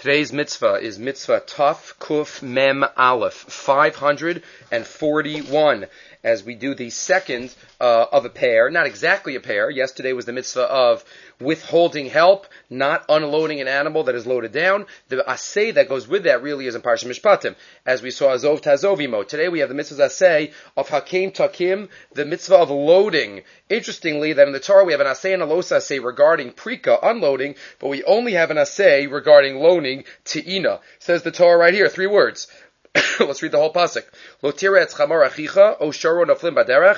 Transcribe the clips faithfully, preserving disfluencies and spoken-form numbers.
Today's mitzvah is mitzvah Taf Kuf Mem Aleph, five hundred forty-one. As we do the second uh, of a pair, not exactly a pair. Yesterday was the mitzvah of withholding help, not unloading an animal that is loaded down. The asay that goes with that really is in Parsha Mishpatim, as we saw Azov Tazovimo. Today we have the mitzvah asay of Hakim Takim, the mitzvah of loading. Interestingly, that in the Torah we have an asay and a los asay regarding prika, unloading, but we only have an asay regarding loaning, te'ina. Says the Torah right here, three words. Let's read the whole pasuk. Lo tira etz chamor achicha, o shoro naflim baderech.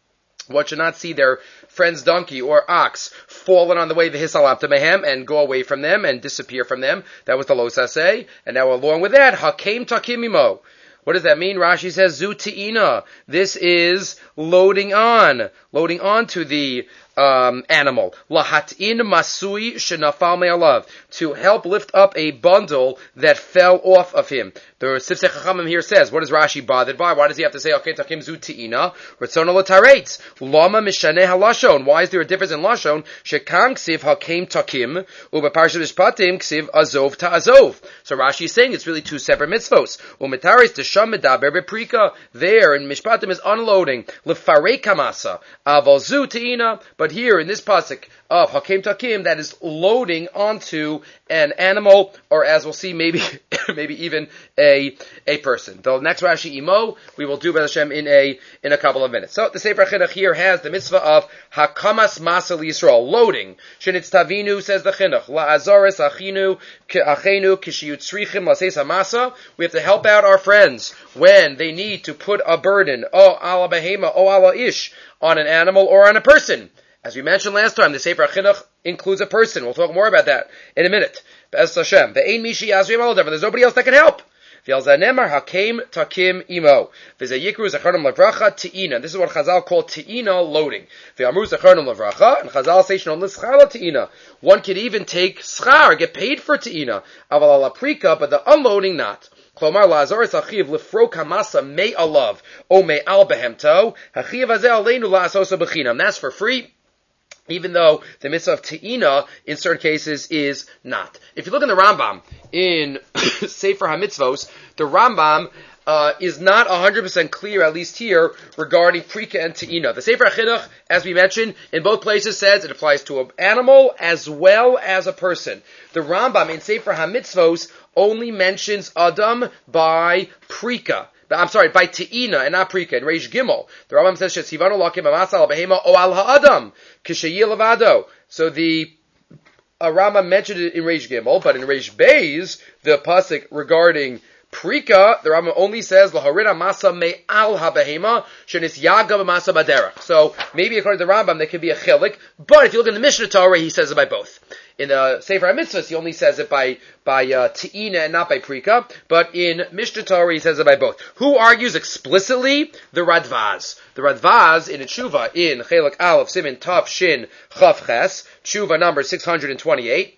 One should not see their friend's donkey or ox fallen on the way, v'hisalam to mehem, and go away from them and disappear from them. That was the los asay. And now along with that, hakem takim imo. What does that mean? Rashi says, zu te'ina. This is loading on. Loading on to the um, animal. Lahatin masui shenafal me'alav. To help lift up a bundle that fell off of him. The Sifsei Chachamim here says, what is Rashi bothered by? Why does he have to say, okay, takim zu te'ina? Ratzona l'taretz. Lama mishaneh halashon. Why is there a difference in lashon? Shekam ksiv hakem takim. Uba parshat mishpatim ksiv azov ta'azov. So Rashi is saying it's really two separate mitzvos. Umetaretz tesham medaber beprika. There in mishpatim is unloading. Lefarei kamasa. Aval zu te'ina. But here in this pasuk of hakem takim, that is loading onto an animal, or as we'll see, maybe maybe even a a person. The next Rashi Imo we will do B'ez Hashem in a in a couple of minutes. So the Sefer Chinuch here has the mitzvah of hakamas masa Yisrael, loading. Shenitz tavinu, says the Chinuch, la'azares achinu achenu kishiyutzrichim laseis hamasa. We have to help out our friends when they need to put a burden, o ala behema, o ala ish, on an animal or on a person. As we mentioned last time, the Sefer Chinuch includes a person. We'll talk more about that in a minute. B'ez Hashem. Ve'ein mishi yazrim alav. There's nobody else that can help. V'yalzanemar hakem takim imo. V'zayikru zecharnim levracha te'ina. This is what Chazal call te'ina, loading. V'amru zecharnim levracha. And Chazal say shnon l'schala te'ina. One could even take schar, get paid for te'ina. Aval ala prika, but the unloading not. Klomar la'azoris achiv lefro kamasa me alav o me al behemto. Hachiv hazeh aleinu la'asosa b'chinam. That's for free. Even though the mitzvah of te'ina, in certain cases, is not. If you look in the Rambam, in Sefer HaMitzvos, the Rambam uh, is not one hundred percent clear, at least here, regarding prika and te'ina. The Sefer HaChinuch, as we mentioned, in both places says it applies to an animal as well as a person. The Rambam in Sefer HaMitzvos only mentions Adam by prika. I'm sorry, by te'ina and not prika. In Reish Gimel, the Rambam says, "Shetzivanu lakim amasa al behema o al ha'adam k'sheyil levado." So the uh, Rambam mentioned it in Reish Gimel, but in Reish Beis, the pasuk regarding prika, the Rambam only says laharina masa me al habehema shenis yaga b'masa baderach. So maybe according to the Rambam there could be a chilik, but if you look in the Mishnah Torah, he says it by both. In the Sefer HaMitzvahs, he only says it by by uh, te'ina and not by prika, but in Mishnah Torah, he says it by both. Who argues explicitly? The Radvaz. The Radvaz in a tshuva in Chelek Aleph Simin Tav Shin Chav Ches, tshuva number six hundred twenty-eight.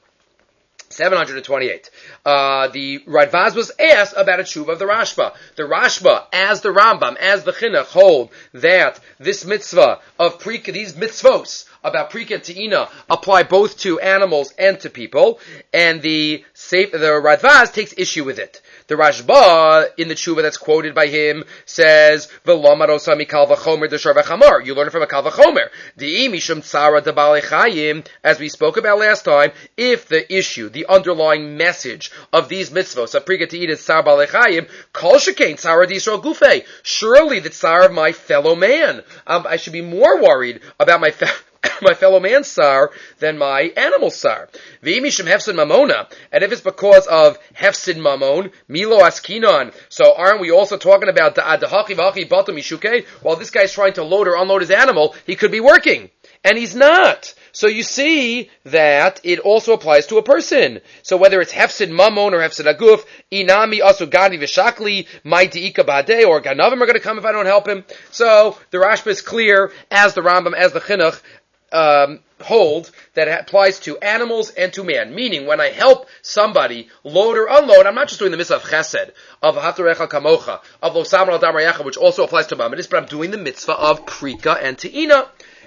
seven hundred twenty-eight. Uh, the Radvaz was asked about a tshuva of the Rashba. The Rashba, as the Rambam, as the Chinuch, hold that this mitzvah of prika, these mitzvos about prika and te'ina apply both to animals and to people, and the the Radvaz takes issue with it. The Rashba, in the tshuva that's quoted by him, says, "V'lo marosa mikal v'chomer d'shar v'chamor." You learn it from a kal v'chomer. Di'i mishum tzara d'balei chayim, as we spoke about last time. If the issue, the underlying message of these mitzvos, of prika te'ina is tzara balei chayim, kol shekein tzara d'Yisrael gufei. Surely the tzara of my fellow man. Um, I should be more worried about my fellow my fellow man's sar than my animal sar. V'imishim hefsid mamona, and if it's because of hefsid mamon, milo askinon, so aren't we also talking about the adahachi v'achi bato mishuke? While this guy's trying to load or unload his animal, he could be working, and he's not. So you see that it also applies to a person. So whether it's hefsid mamon or hefsid aguf, inami asu gani v'shakli, maiti ika b'hadeh, or ganavim are going to come if I don't help him. So the Rashba is clear, as the Rambam, as the Chinuch, Um, hold that it applies to animals and to man. Meaning, when I help somebody load or unload, I'm not just doing the mitzvah of chesed, of hatarecha kamocha, of lo samar al dam rayacha, which also applies to mamadis, but I'm doing the mitzvah of prika and te'ina.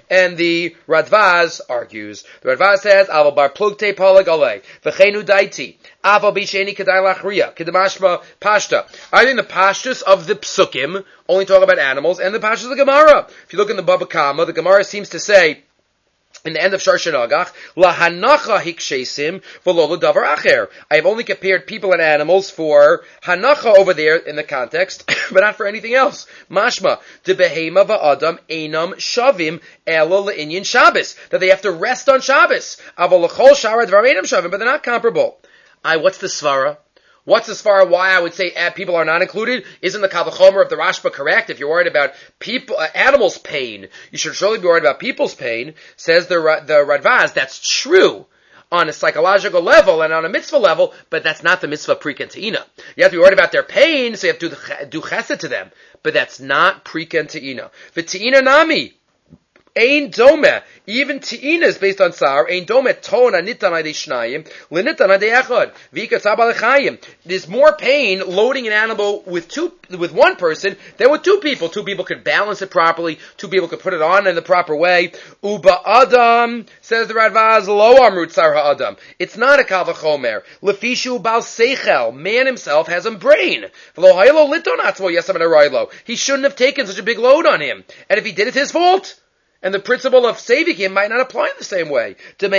And the Radvaz argues. The Radvaz says, Aval bar plugte palag alei, v'chenu daiti, aval bisheni kedai lachriya, kedamashma pashta. I think the pashtas of the psukim only talk about animals, and the pashtas of the Gemara. If you look in the Baba Kama, the Gemara seems to say, in the end of Shar Shenagach, lahanacha hikshesim v'lo l'davar acher. I have only compared people and animals for hanacha over there in the context, but not for anything else. Mashma de behema va'adam einam shavim elo le'inyan Shabbos, that they have to rest on Shabbos. Aval l'chol shara dvar einam shavim, but they're not comparable. I what's the svara? What's as far why I would say uh, people are not included? Isn't the Kavachomer of the Rashba correct? If you're worried about people, uh, animals' pain, you should surely be worried about people's pain. Says the the Radvaz. That's true on a psychological level and on a mitzvah level, but that's not the mitzvah pre-ken te'ina. You have to be worried about their pain, so you have to do chesed to them. But that's not pre-ken te'ina. The te'ina nami. Ein dome, even te'ina is based on sar. Ein dome ton anitan ade shnayim, lenitan ade echad. V'ikatzab alechayim. There's more pain loading an animal with two, with one person than with two people. Two people could balance it properly. Two people could put it on in the proper way. Uba adam, says the Radvaz, lo amrut sar ha'adam. It's not a kal v'chomer. Lefishu bal seichel. Man himself has a brain. V'lo haylo liton atzmo yesam araylo. He shouldn't have taken such a big load on him. And if he did, it's his fault. And the principle of saving him might not apply in the same way.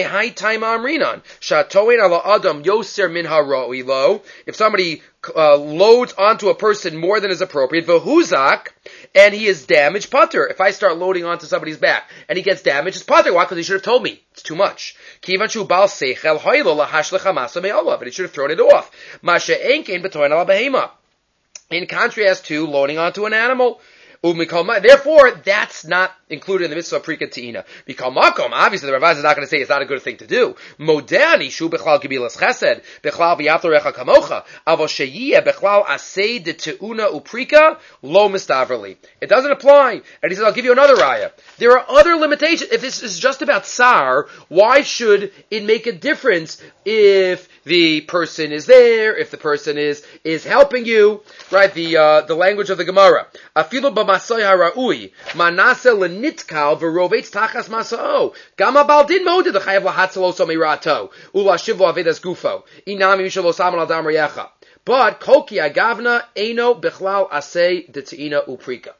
If somebody uh, loads onto a person more than is appropriate, v'huzak, and he is damaged, pater. If I start loading onto somebody's back and he gets damaged, it's pater. Why? Because he should have told me. It's too much. But he should have thrown it off. In contrast to loading onto an animal. Therefore, that's not included in the mitzvah of pre-ken te'ina. B'kal makom, obviously the Ravaz is not going to say it's not a good thing to do. Modern ishu b'chlal gebilas chesed, b'chlal v'yaftarecha kamocha, avo sheyiyeh b'chlal asei de te'una uprika, lo mistaverli. It doesn't apply. And he says, I'll give you another raya. There are other limitations. If this is just about sar, why should it make a difference if the person is there, if the person is, is helping you? Right, the, uh, the language of the Gemara. Afilu b'masoi hara'ui, manase l'nitkal v'rovetz tachas masa'o. Gama baldin moded l'chayev lahatzalo so mirato, ula shivlo avedas gufo, inami mishalo saman al dam reyecha. But, koki agavna eno bichlal asei de te'ina uprika.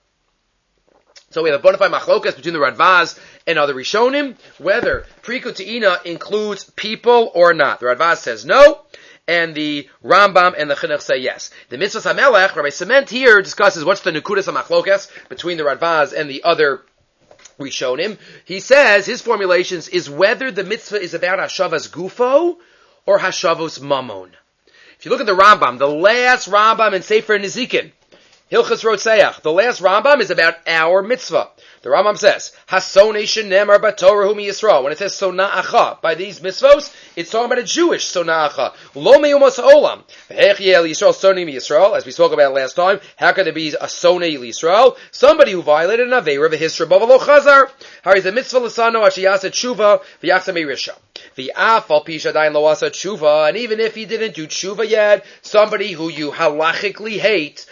So we have a bona fide machlokas between the Radvaz and other Rishonim, whether Priku Te'ina includes people or not. The Radvaz says no, and the Rambam and the Chinuch say yes. The Mitzvah HaMelech, Rabbi Sement here discusses what's the Nekudas HaMachlokas between the Radvaz and the other Rishonim. He says, his formulations is whether the mitzvah is about Hashavas Gufo or Hashavos Mamon. If you look at the Rambam, the last Rambam in Sefer Nezikin, Hilchas Rotzeach, the last Rambam is about our mitzvah. The Rambam says, Hasonei shenemar b'Torah hu miyisrael. When it says sona'acha, by these mitzvos, it's talking about a Jewish sona'acha. Lo meyumas ha'olam. V'hech yeh l'Yisrael sonei miyisrael. As we spoke about last time, how could there be a sonei l'Yisrael? Somebody who violated an aveira v'hisra b'valo chazar. Hari's a mitzvah l'sano ashiyasa tshuva v'yachsa me'risha. V'af al pisha dayin lo asa tshuva. And even if he didn't do tshuva yet, somebody who you halachically hate,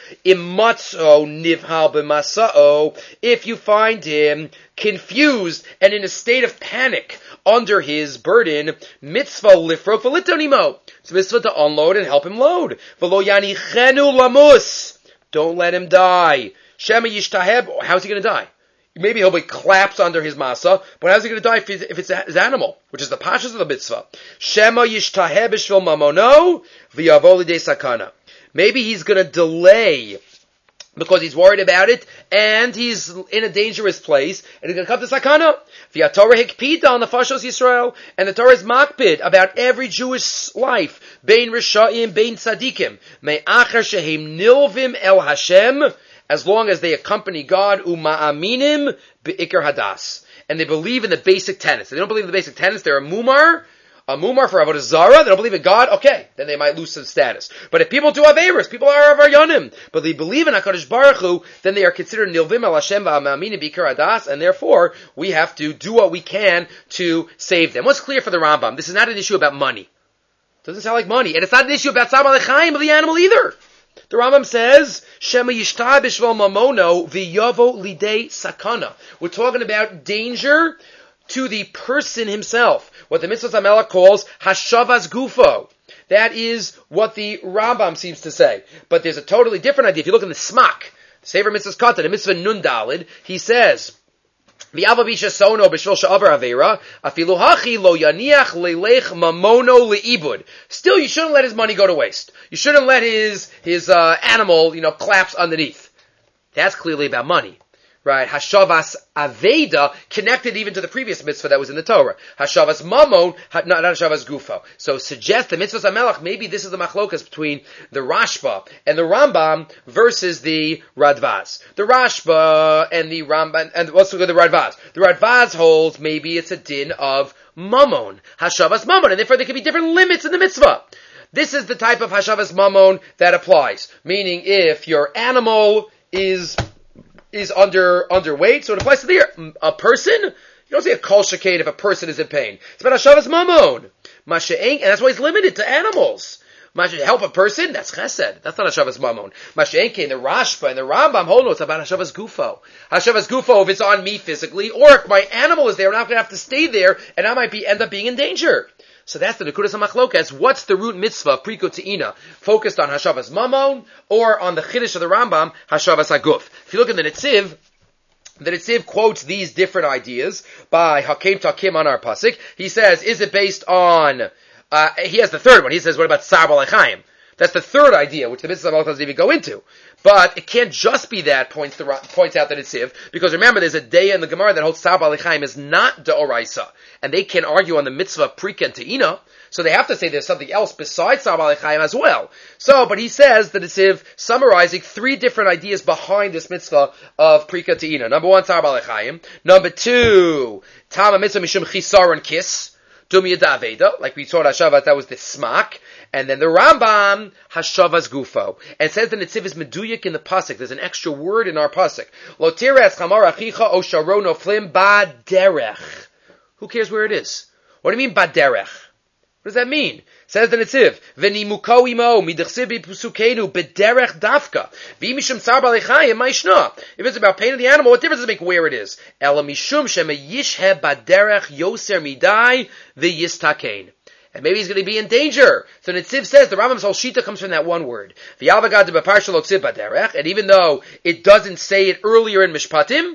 imatzo nivhal b'masa'o, if you find him confused and in a state of panic under his burden, mitzvah lifro v'litonimo. It's mitzvah to unload and help him load. V'lo yanichenu lamus. Don't let him die. Shema yishtaheb. How's he going to die? Maybe he'll be collapsed under his masa, but how's he going to die if, if it's his animal, which is the pashas of the mitzvah? Shema yishtaheb b'shvil mamono v'yavo l'dei sakana. Maybe he's going to delay because he's worried about it, and he's in a dangerous place, and he's going to come to sakana. V'ya Torah hikpida on the fashos Yisrael, and the Torah is makpid about every Jewish life, bein rishayim, bein tzadikim, me'achar shehem nilvim el Hashem, as long as they accompany God, uma'aminim be'ikar hadas, and they believe in the basic tenets. If they don't believe in the basic tenets, they're a mumar, a mumar for avodah zarah. They don't believe in God. Okay, then they might lose some status. But if people do averis, people are avaryanim, but they believe in Hakadosh Baruch Hu, then they are considered nilvim el Hashem va'amaminim be'ikar hadas, and therefore we have to do what we can to save them. What's clear for the Rambam? This is not an issue about money. It doesn't sound like money, and it's not an issue about tzar b'lechaim of the animal either. The Rambam says, Shema yishtai b'shval mamono v'yavo lidei sakana. We're talking about danger to the person himself. What the Mitzvah HaMelech calls hashavas gufo. That is what the Rambam seems to say. But there's a totally different idea. If you look in the Smak, the Sefer Mitzvah's Katan, the Mitzvah Nun Dalid, he says, V'yava bisha sono b'shvil sha'avar avera, afilu hachi lo yaniach leilech mamono le'ibud. Still, you shouldn't let his money go to waste. You shouldn't let his, his, uh, animal, you know, collapse underneath. That's clearly about money. Right, Hashavas Aveda connected even to the previous mitzvah that was in the Torah. Hashavas Mamon, not, not Hashavas Gufo. So suggest the mitzvahs HaMelech, maybe this is the machlokas between the Rashba and the Rambam versus the Radvaz. The Rashba and the Rambam, and let's look at the Radvaz. The Radvaz holds maybe it's a din of Mamon, Hashavas Mamon, and therefore there can be different limits in the mitzvah. This is the type of Hashavas Mamon that applies. Meaning if your animal is is under underweight, so it applies to the a person. You don't say a kol sheked if a person is in pain. It's about hashavas mamon, masha'en, and that's why it's limited to animals. Masha help a person, that's chesed. That's not hashavas mamon. Masha'en came the Rashba and the Rambam hold no, it's about hashavas gufo. Hashavas gufo if it's on me physically, or if my animal is there, I'm not going to have to stay there, and I might be end up being in danger. So that's the Nekudas HaMachlokas. What's the root mitzvah, Priko Te'ina, focused on Hashavas Mamon, or on the Chiddush of the Rambam, Hashavas Haguf? If you look at the Netziv, the Netziv quotes these different ideas by Hakem Takim on our pasuk. He says, is it based on, uh, he has the third one. He says, what about Tsar Balei Chaim? That's the third idea, which the Mitzvah HaMelech doesn't even go into. But it can't just be that, points, the, points out the Netziv, because remember, there's a day in the Gemara that holds Tsar Balei Chaim is not D'oraisa. And they can argue on the mitzvah Prika and Te'ina, so they have to say there's something else besides Tsar Balei Chaim as well. So, but he says the Netziv, summarizing three different ideas behind this mitzvah of Prika and Te'ina. Number one, Tsar Balei Chaim. Number two, Tama mitzvah mishum chisar and kiss. Dumya Daveda, like we taught Hashavat, that was the smak. And then the Rambam, Hashavas Gufo. And it says the Netziv is meduyik in the pasuk. There's an extra word in our pasuk. Lo tires chamar achicha o sharon oflim baderech. Who cares where it is? What do you mean baderech? What does that mean? Says the Netziv, V'nimuko imo midachsiv b'pusukenu b'derech dafka v'imishum tsar balei chayim ma'ishna. If it's about pain of the animal, what difference does it make where it is? Ela mishum shema yishhe baderech yoser midai v'yistakein. And maybe he's going to be in danger. So Netziv says the Rambam's whole shita comes from that one word. V'yavagad b'parsha lo tziv baderech. And even though it doesn't say it earlier in Mishpatim,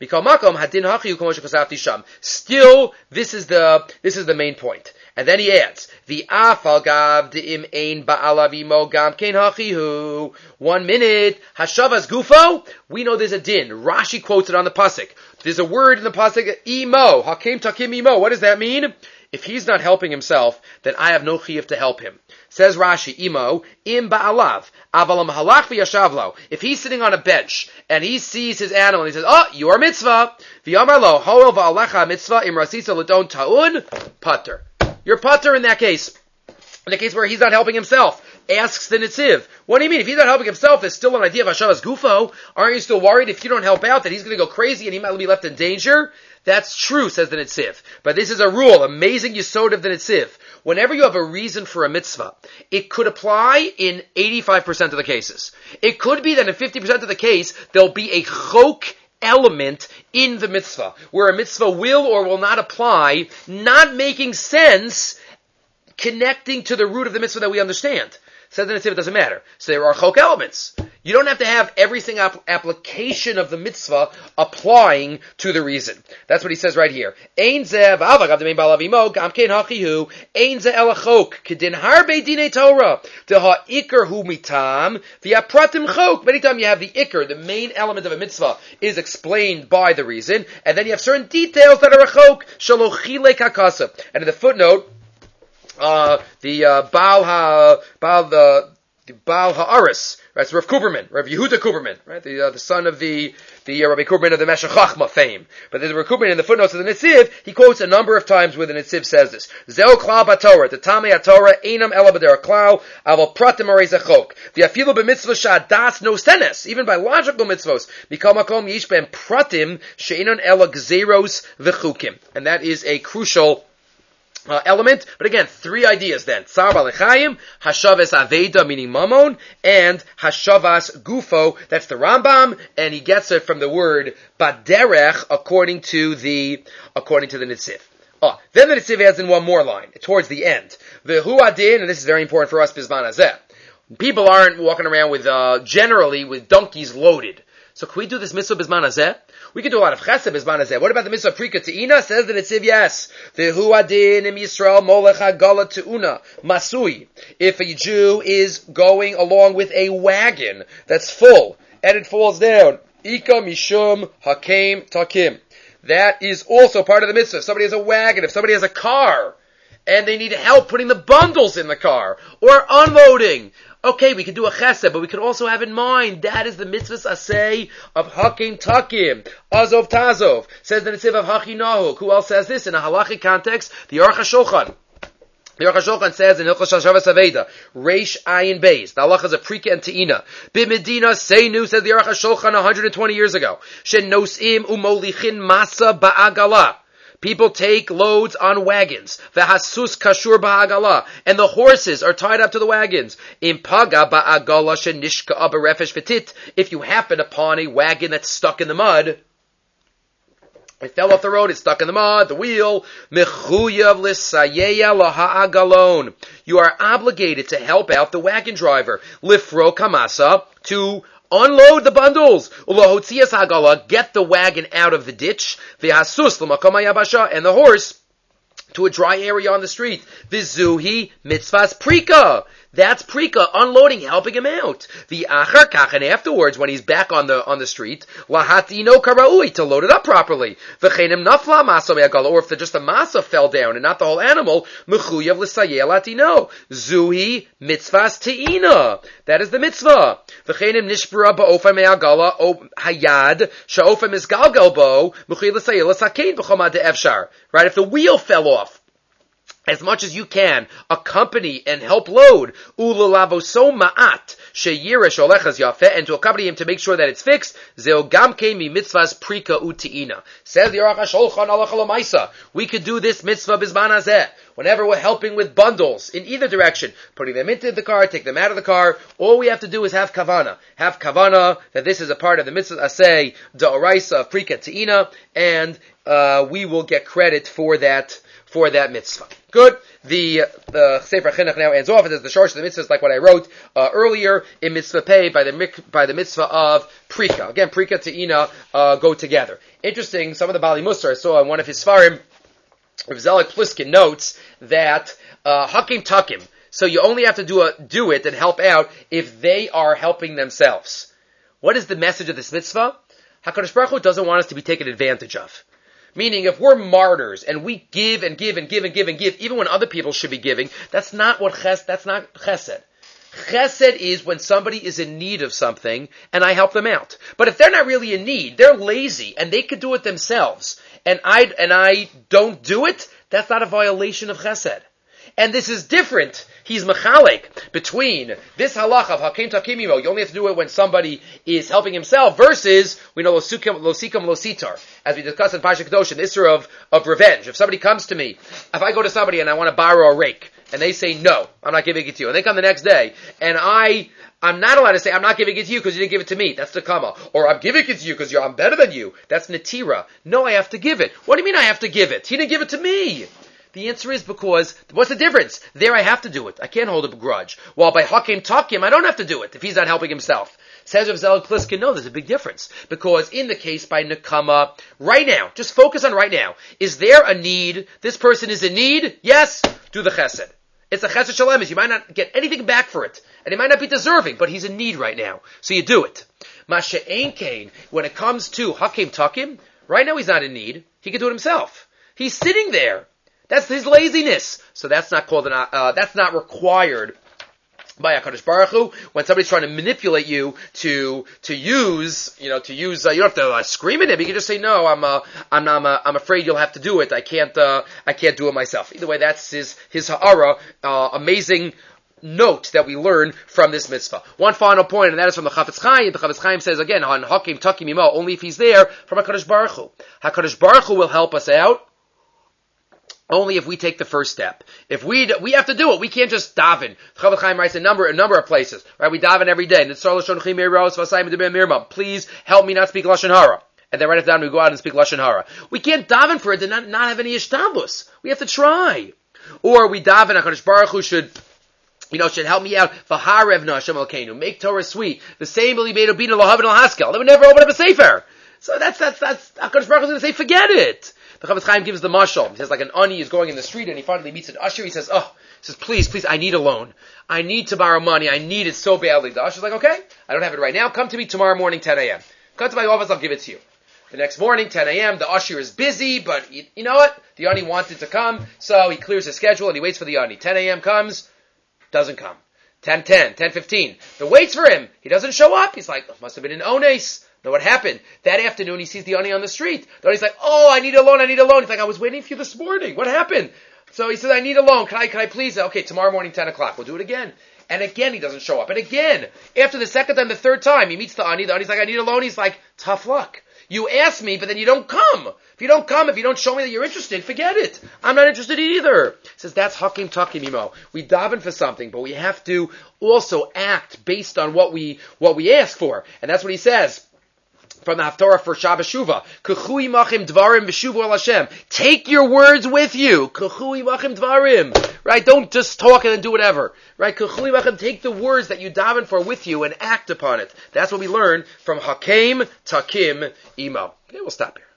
still, this is the this is the main point. And then he adds, the afal gav de'im ein ba'alavimo gam kein hachihu. One minute, hashavas gufo. We know there's a din. Rashi quotes it on the pasuk. There's a word in the pasuk, imo, hakem takim imo. What does that mean? If he's not helping himself, then I have no chiyuv to help him. Says Rashi, imo, im ba'alav, avalam halach v'yashavlo. If he's sitting on a bench, and he sees his animal, and he says, oh, you are mitzvah. V'yamar lo, ho'el va'alecha mitzvah, im rasisa l'don ta'un, pater. You're pater in that case. In the case where he's not helping himself. Asks the Netziv, what do you mean? If he's not helping himself, there's still an idea of Hashavas Gufo. Aren't you still worried if you don't help out that he's going to go crazy and he might be left in danger? That's true, says the Netziv. But this is a rule, amazing yesod of the Netziv. Whenever you have a reason for a mitzvah, it could apply in eighty-five percent of the cases. It could be that in fifty percent of the case, there'll be a chok element in the mitzvah, where a mitzvah will or will not apply, not making sense, connecting to the root of the mitzvah that we understand. Says the Netziv, it doesn't matter. So there are chok elements. You don't have to have every single ap- application of the mitzvah applying to the reason. That's what he says right here. Ein zeh v'avagav demein ba'alavimo gam kein hachihu ein zeh elachok kedin harbe dinei Torah deha ikar hu mitam v'yapratim chok. Many times you have the ikar, the main element of a mitzvah, is explained by the reason, and then you have certain details that are a chok shelo chilek hakasa. And in the footnote, Uh, the, uh, Baal Ha, Baal, the, the Baal Ha'aris, right? It's Rav Kuperman, Rav Yehuda Kuperman, right? The, uh, the son of the, the, uh, Rabbi Kuperman of the Meshech Chachma fame. But there's Rav Kuperman in the footnotes of the Netziv, he quotes a number of times where the Netziv says this. Zeo klal b'Torah, the Tamei HaTorah, einam ela b'der klal, aval pratim arei zechok. V'afilu b'mitzvah sha'adas no senes, even by logical mitzvos, mikol makom yish ben pratim she'enon ela gzeros v'chukim. And that is a crucial Uh, element, but again, three ideas then. Tsar Balechayim, Hashavas Aveda, meaning Mammon, and Hashavas Gufo, that's the Rambam, and he gets it from the word Baderech, according to the, according to the Nitziv. Oh, then the Nitziv adds in one more line, towards the end. V'hu adin, and this is very important for us, Bizman Hazeh. People aren't walking around with, uh, generally with donkeys loaded. So can we do this mitzvah Bizman Hazeh? We can do a lot of chesed Bizman Hazeh. What about the mitzvah Prika Te'ina? Says the Nitziv, yes. V'hu adin im Yisrael molech hagala te'una masui. If a Jew is going along with a wagon that's full, and it falls down, Ika mishum hakem takim. That is also part of the mitzvah. If somebody has a wagon, if somebody has a car, and they need help putting the bundles in the car, or unloading, okay, we can do a chesed, but we can also have in mind that is the mitzvahs asay of hakim takim, azov tazov. Says the Nitziv of Hachinahu. Who else says this in a halachic context? The Aruch HaShulchan. The Aruch HaShulchan says in Hilchos Hashavas Aveda, Reish Ayin Beis. The halacha is a Prika and Te'ina. B'Medina Seinu, says the Aruch HaShulchan one hundred twenty years ago. Shenos'im umolichin masa ba'agala. People take loads on wagons. V'hasus kashur ba'agala. And the horses are tied up to the wagons. Impaga ba'agala shenishka abarefesh v'tit. If you happen upon a wagon that's stuck in the mud, it fell off the road, it's stuck in the mud, the wheel, mechuyav l'sayeya laha'agalon. You are obligated to help out the wagon driver. Lifro kamasa, to unload the bundles. Ulahotzias hagala, get the wagon out of the ditch. V'hasus l'makom hayabasha, and the horse to a dry area on the street. Vizuhi mitzvahs prika. That's prika, unloading, helping him out. The achar kach, and afterwards, when he's back on the on the street, lahatino karaui, to load it up properly. V'chenim nafla masa me'agala, or if the, just the masa fell down and not the whole animal, mechuyav l'sayeh latino. Zuhi mitzvahs te'ina. That is the mitzvah. V'chenim nishbura ba'ofa me'agala hayad sha'ofa misgalgal bo mechuyav l'sayeh l'sakein b'chomad de'efshar. Right, if the wheel fell off, as much as you can, accompany and help load, ulalavoso ma'at, sheyiresh olechas yafeh, and to accompany him to make sure that it's fixed, zeo gamke mi mitzvahs prika uti'ina. Says the Aruch HaShulchan halacha l'maisa, we could do this mitzvah bizman hazeh, whenever we're helping with bundles, in either direction, putting them into the car, take them out of the car, all we have to do is have kavana. Have kavana, that this is a part of the mitzvah asay, da'oraisa of prika te'ina, and uh, we will get credit for that, for that mitzvah. Good. The the Sefer Chinuch now ends off. It says the shorsh of the mitzvah is like what I wrote uh, earlier in mitzvah pei by the by the mitzvah of prika. Again, prika te'ina uh, go together. Interesting. Some of the Bali Musar I saw in one of his svarim, Rav Zelik Pliskin notes that uh, hakim takim. So you only have to do a, do it and help out if they are helping themselves. What is the message of this mitzvah? HaKadosh Baruch Hu doesn't want us to be taken advantage of. Meaning, if we're martyrs and we give and give and give and give and give, even when other people should be giving, that's not what ches, that's not chesed. Chesed is when somebody is in need of something and I help them out. But if they're not really in need, they're lazy and they could do it themselves, and I and I don't do it, that's not a violation of chesed. And this is different. He's mechalek between this halach of hakim takimimo, you only have to do it when somebody is helping himself, versus, we know losikam losikam lositar, as we discussed in Parshat Kedoshim, the issue of, of revenge. If somebody comes to me, if I go to somebody and I want to borrow a rake, and they say, no, I'm not giving it to you, and they come the next day, and I, I'm not allowed to say, I'm not giving it to you because you didn't give it to me. That's Takama. Or I'm giving it to you because I'm better than you. That's Natira. No, I have to give it. What do you mean I have to give it? He didn't give it to me. The answer is because, what's the difference? There I have to do it. I can't hold a grudge. While by Hakim Takim, I don't have to do it if he's not helping himself. Says Rav Zelik Pliskin, no, there's a big difference. Because in the case by Nekama, right now, just focus on right now. Is there a need? This person is in need? Yes, do the chesed. It's a chesed shalemis. You might not get anything back for it. And he might not be deserving, but he's in need right now. So you do it. Masha Ein Kain, when it comes to Hakim Takim, right now he's not in need. He can do it himself. He's sitting there. That's his laziness. So that's not called an, uh, that's not required by HaKadosh Baruch Hu. When somebody's trying to manipulate you to, to use, you know, to use, uh, you don't have to uh, scream at him. You can just say, no, I'm, uh, I'm, I'm, uh, I'm afraid you'll have to do it. I can't, uh, I can't do it myself. Either way, that's his, his ha'ara, uh, amazing note that we learn from this mitzvah. One final point, and that is from the Chafetz Chaim. The Chafetz Chaim says again, on Hakim Takim Imo, only if he's there from HaKadosh Baruch Hu. HaKadosh Baruch Hu will help us out. only if we take the first step. If we we have to do it, we can't just daven. Chofetz Chaim writes a number a number of places, right? We daven every day. Please help me not speak lashon hara. And then write it down. We go out and speak lashon hara. We can't daven for it and not, not have any ishtabus. We have to try. Or we daven. HaKadosh Baruch Hu should, you know, should help me out. V'harevna Hashem Elokeinu. Make Torah sweet. The same will be made obina lohavin al haskel. They would never open up a sefer. So that's that's that's HaKadosh Baruch Hu is going to say, forget it. The Chofetz Chaim gives the mashal. He says, like an ani is going in the street and he finally meets an usher. He says, oh, he says, please, please, I need a loan. I need to borrow money. I need it so badly. The usher's like, okay, I don't have it right now. Come to me tomorrow morning, ten a.m. Come to my office, I'll give it to you. The next morning, ten a.m., the usher is busy, but you, you know what? The ani wanted to come, so he clears his schedule and he waits for the ani. ten a.m. comes, doesn't come. ten ten, ten fifteen. The waits for him. He doesn't show up. He's like, must have been an ones. Know what happened? That afternoon, he sees the ani on the street. The ani's like, oh, I need a loan, I need a loan. He's like, I was waiting for you this morning. What happened? So he says, I need a loan. Can I, can I please? Okay, tomorrow morning, ten o'clock. We'll do it again. And again, he doesn't show up. And again, after the second time, the third time, he meets the ani. The ani's like, I need a loan. He's like, tough luck. You ask me, but then you don't come. If you don't come, if you don't show me that you're interested, forget it. I'm not interested either. He says, that's hakim takim imo. We daven for something, but we have to also act based on what we, what we ask for. And that's what he says from the Haftorah for Shabbos Shuvah. Kechui machim dvarim v'shuvu al Hashem. Take your words with you. Kechui machim dvarim. Right? Don't just talk and then do whatever. Right? Kechui machim. Take the words that you daven for with you and act upon it. That's what we learn from Hakim Takim Imo. Okay, we'll stop here.